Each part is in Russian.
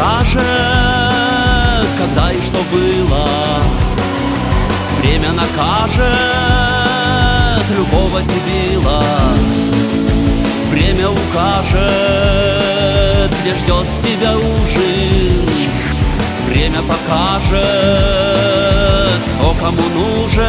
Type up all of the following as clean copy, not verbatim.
покажет, когда и что было. Время накажет любого дебила. Время укажет, где ждет тебя ужин. Время покажет, кто кому нужен.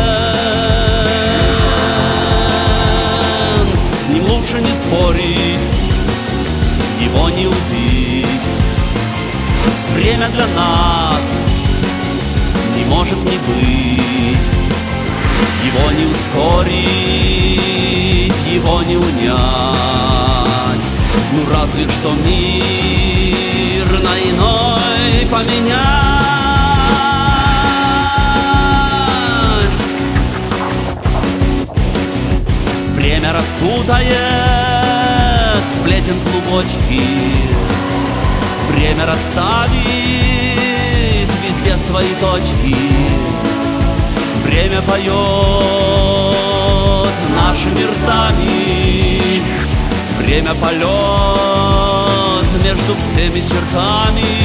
С ним лучше не спорить, его не убить. Время для нас не может не быть. Его не ускорить, его не унять. Ну разве что мир на иной поменять. Время распутает сплетен клубочки. Время расставит везде свои точки. Время поет нашими ртами. Время полет между всеми чертами.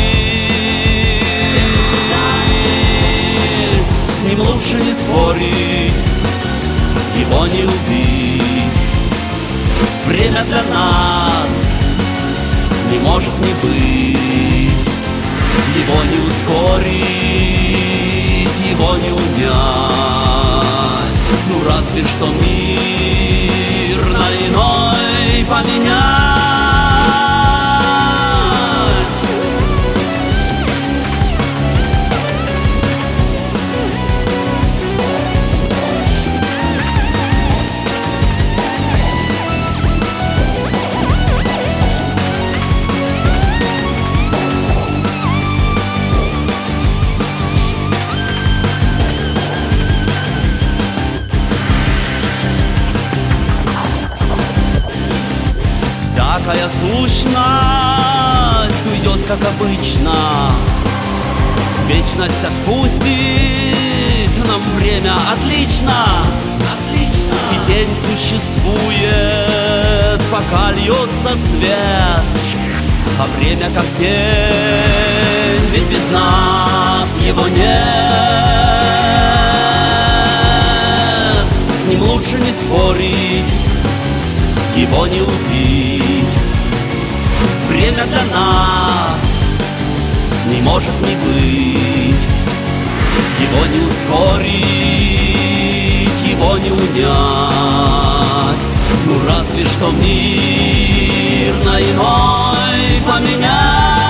С ним лучше не спорить, его не убить. Время для нас не может не быть. Его не ускорить, его не унять. Ну разве что мир на иной поменять. Всякая сущность уйдет, как обычно. Вечность отпустит нам время отлично. И день существует, пока льется свет. А время как тень, ведь без нас его нет. С ним лучше не спорить, его не убить. Время для нас не может не быть. Его не ускорить, его не унять. Ну разве что мир на иной поменять.